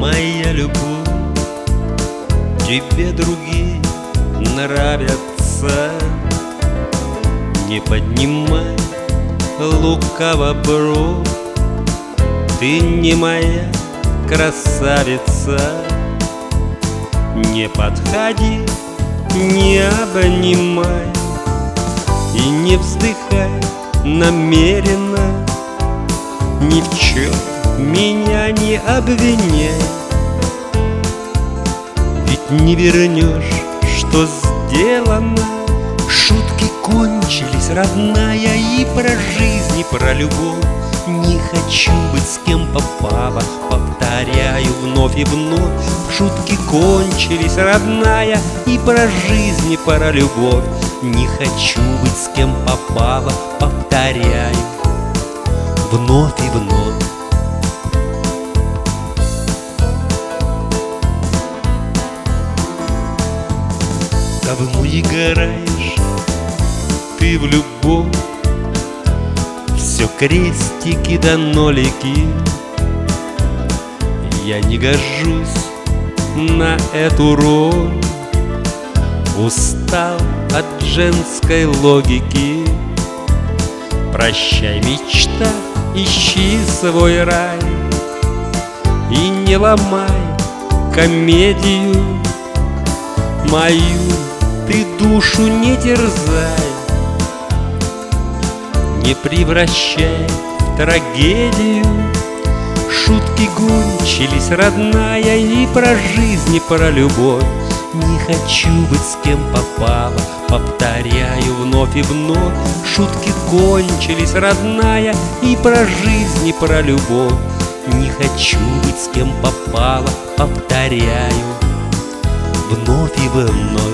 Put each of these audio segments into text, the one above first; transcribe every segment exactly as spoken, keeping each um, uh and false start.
моя любовь, тебе другие нравятся. Не поднимай лукаво бровь, ты не моя красавица. Не подходи, не обнимай и не вздыхай намеренно. Ни в чем меня не обвиняй, ведь не вернешь, что сделано. Шутки кончились, родная, и про жизнь, и про любовь. Не хочу быть с кем попало, повторяю вновь и вновь. Шутки кончились, родная, и про жизнь, и про любовь. Не хочу быть с кем попало, повторяю вновь и вновь. Давно играешь ты в любовь, все крестики да нолики. Я не гожусь на эту роль, устал от женской логики. Прощай, мечта, ищи свой рай и не ломай комедию мою. Ты душу не терзай, не превращай в трагедию. Шутки кончились, родная, и про жизнь, и про любовь. Не хочу быть с кем попало, повторяю вновь и вновь. Шутки кончились, родная, и про жизнь, и про любовь. Не хочу быть с кем попало, повторяю вновь и вновь.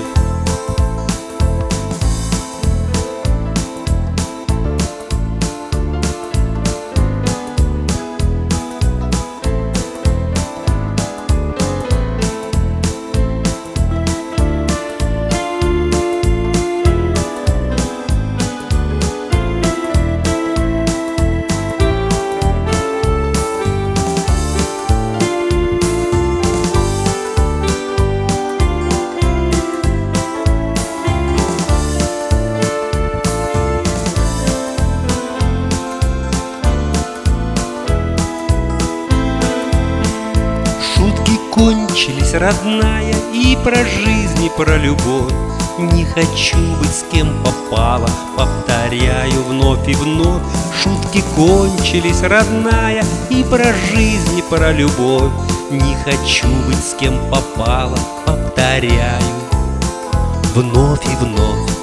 Кончились, родная, и про жизнь, и про любовь. Не хочу быть с кем попало, повторяю вновь и вновь. Шутки кончились, родная, и про жизнь, и про любовь. Не хочу быть с кем попало, повторяю вновь и вновь.